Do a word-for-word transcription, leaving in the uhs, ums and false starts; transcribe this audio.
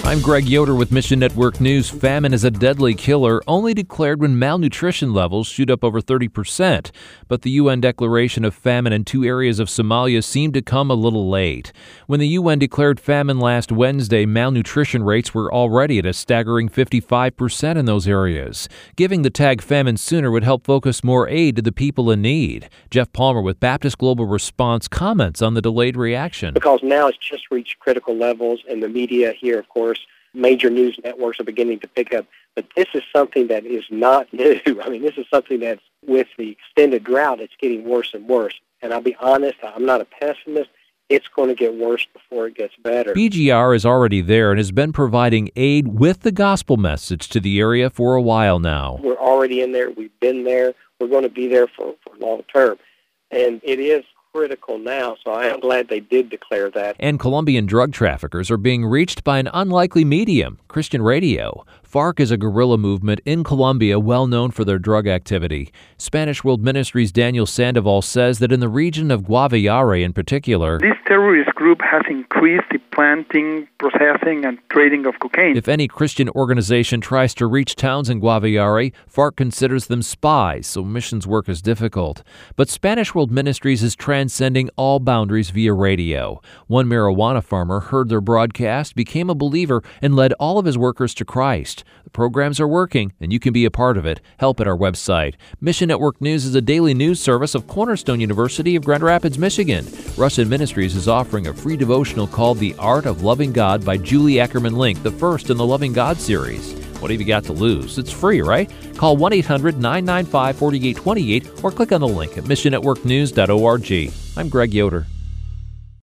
I'm Greg Yoder with Mission Network News. Famine is a deadly killer, only declared when malnutrition levels shoot up over thirty percent. But the U N declaration of famine in two areas of Somalia seemed to come a little late. When the U N declared famine last Wednesday, malnutrition rates were already at a staggering fifty-five percent in those areas. Giving the tag famine sooner would help focus more aid to the people in need. Jeff Palmer with Baptist Global Response comments on the delayed reaction. Because now it's just reached critical levels, and the media here, of course, major news networks are beginning to pick up. But this is something that is not new. I mean, this is something that's, with the extended drought, it's getting worse and worse. And I'll be honest, I'm not a pessimist. It's going to get worse before it gets better. B G R is already there and has been providing aid with the gospel message to the area for a while now. We're already in there. We've been there. We're going to be there for, for long term. And it is critical now, so I am glad they did declare that. And Colombian drug traffickers are being reached by an unlikely medium, Christian radio. FARC is a guerrilla movement in Colombia well known for their drug activity. Spanish World Ministries' Daniel Sandoval says that in the region of Guaviare in particular, this terrorist group has increased the planting, processing, and trading of cocaine. If any Christian organization tries to reach towns in Guaviare, FARC considers them spies, so missions work is difficult. But Spanish World Ministries is transcending all boundaries via radio. One marijuana farmer heard their broadcast, became a believer, and led all of his workers to Christ. The programs are working, and you can be a part of it. Help at our website. Mission Network News is a daily news service of Cornerstone University of Grand Rapids, Michigan. Russin Ministries is offering a free devotional called The Art of Loving God by Julie Ackerman Link, the first in the Loving God series. What have you got to lose? It's free, right? Call one eight hundred nine nine five four eight two eight or click on the link at mission network news dot org. I'm Greg Yoder.